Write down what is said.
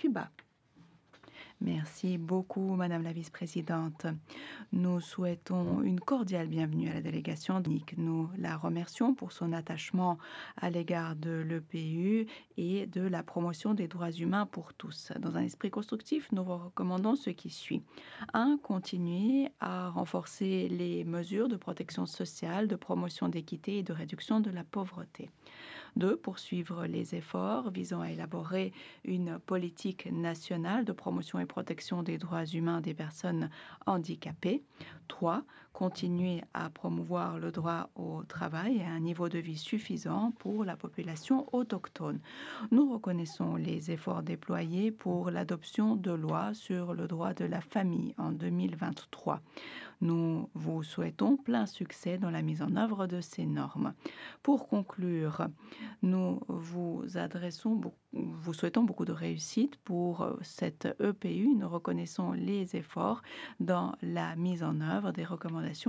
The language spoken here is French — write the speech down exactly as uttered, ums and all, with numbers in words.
Cuba. Merci beaucoup, Madame la Vice-présidente. Nous souhaitons une cordiale bienvenue à la délégation. Nous la remercions pour son attachement à l'égard de l'E P U et de la promotion des droits humains pour tous. Dans un esprit constructif, nous vous recommandons ce qui suit. un. Continuer à renforcer les mesures de protection sociale, de promotion d'équité et de réduction de la pauvreté. deux. Poursuivre les efforts visant à élaborer une politique nationale de promotion et protection des droits humains des personnes handicapées. trois. Continuer à promouvoir le droit au travail et à un niveau de vie suffisant pour la population autochtone. Nous reconnaissons les efforts déployés pour l'adoption de lois sur le droit de la famille en deux mille vingt-trois. Nous vous souhaitons plein succès dans la mise en œuvre de ces normes. Pour conclure, nous vous adressons, vous souhaitons beaucoup de réussite pour cette E P U. Nous reconnaissons les efforts dans la mise en œuvre des recommandations